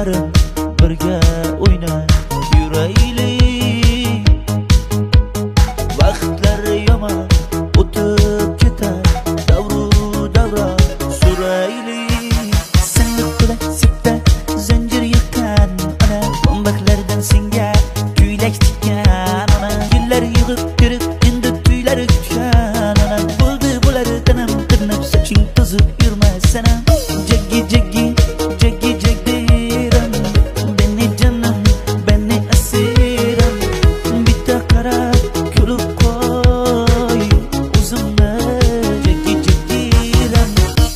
dilbarim birga o'ynab yuraylik. Vaqtlar yomon o'tib ketar, davru davra suraylik. Senni qulay zanjir yiqqan ona, bombaklardan senga kuylak tikkan ona. Yillar yig'ib kirib endi tuylar kutgan ona. Bo'ldi bo'lar tanam tirnab soching to'zib yurmasana. Jaggi jaggi jaggi jagdiram, beni canım beni asiram. Bitta qarab kulib qo'y o'zimni. Jaggi jagdiram.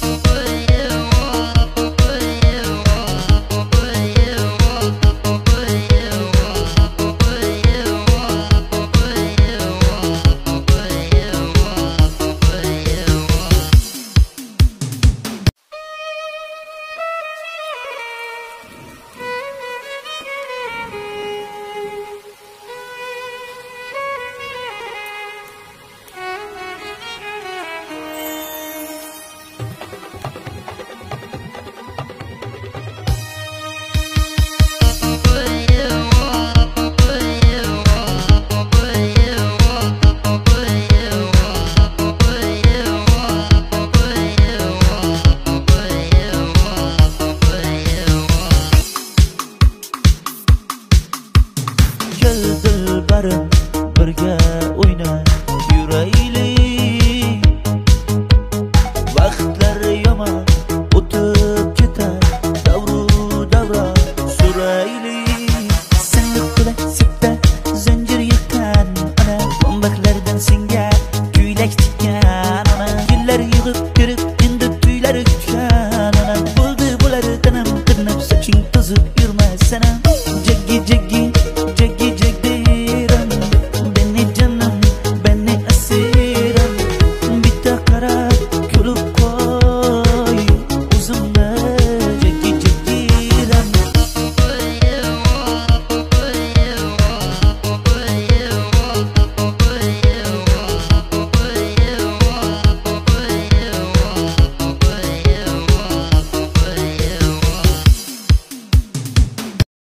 Kel dilbarim birga o'ynab yuraylik. Vaqtlar yomon o'tib ketar, davru davra suraylik. Senni qulay zanjir yiqqan ona, bombaklardan senga kuylak tikkan